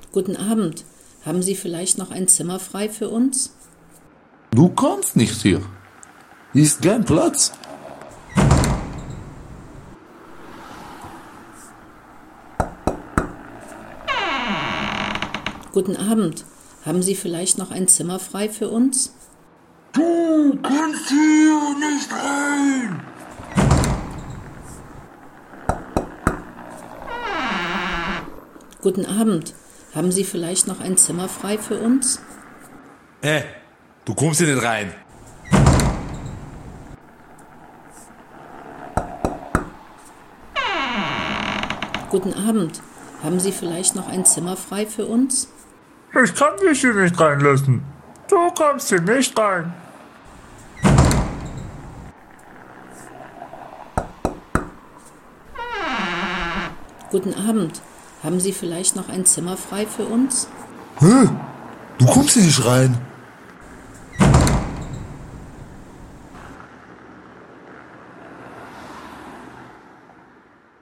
Guten Abend. Haben Sie vielleicht noch ein Zimmer frei für uns? Du kannst nicht hier. Ist kein Platz. Guten Abend. Haben Sie vielleicht noch ein Zimmer frei für uns? Du kannst hier nicht rein. Guten Abend. Haben Sie vielleicht noch ein Zimmer frei für uns? Du kommst hier nicht rein. Guten Abend. Haben Sie vielleicht noch ein Zimmer frei für uns? Ich kann dich hier nicht reinlassen. Du kommst hier nicht rein. Guten Abend. Haben Sie vielleicht noch ein Zimmer frei für uns? Du kommst hier nicht rein.